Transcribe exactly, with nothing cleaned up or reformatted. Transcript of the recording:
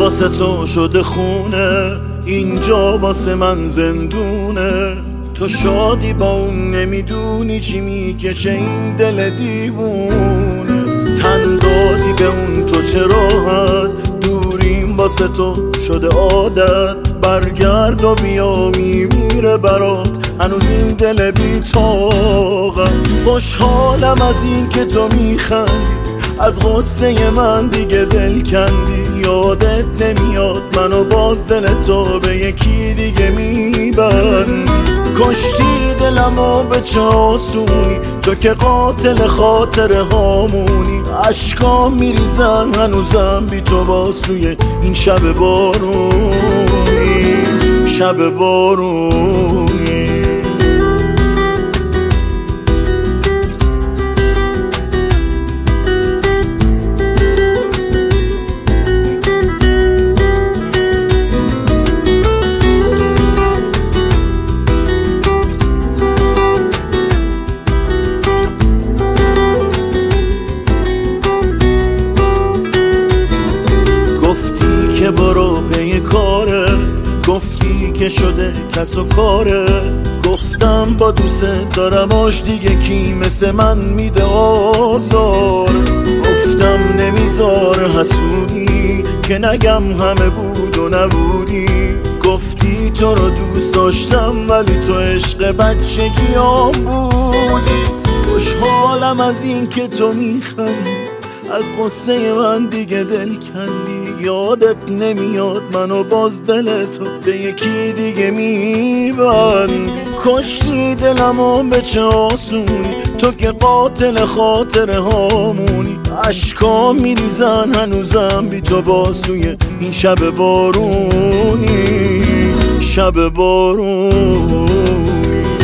واسه تو شده خونه، اینجا واسه من زندونه. تو شادی با اون نمیدونی چی میکشه این دل دیوونه. تن دادی به اون تو چه راحت، دوریم واسه تو شده عادت. برگرد و بیا میمیره برات هنوز این دل بی طاقت. خوشحالم از این که تو میخندی، از غصه من دیگه دل کندی. یادت نمیاد منو باز دل تو به یکی دیگه میبند. کشتی دلمو به چه آسونی، تو که قاتل خاطره هامونی. عشقام میریزن هنوزم بی تو باز توی این شب بارونی، شب بارونی. که برو پی کارت، گفتی که شده کس و کاره. گفتم با دوست دارم آش دیگه کی مثل من میده آزار. گفتم نمیذار حسودی که نگم همه بود و نبودی. گفتی تو رو دوست داشتم ولی تو عشق بچگیام بودی. خوشحالم از این که تو میخندی، از قصه من دیگه دل کندی. یادت نمیاد منو باز دل تو به یکی دیگه میبند. کشتی دلمو به چه آسونی، تو که قاتل خاطره هامونی. عشقام میریزن هنوزم بی تو باز توی این شب بارونی، شب بارونی.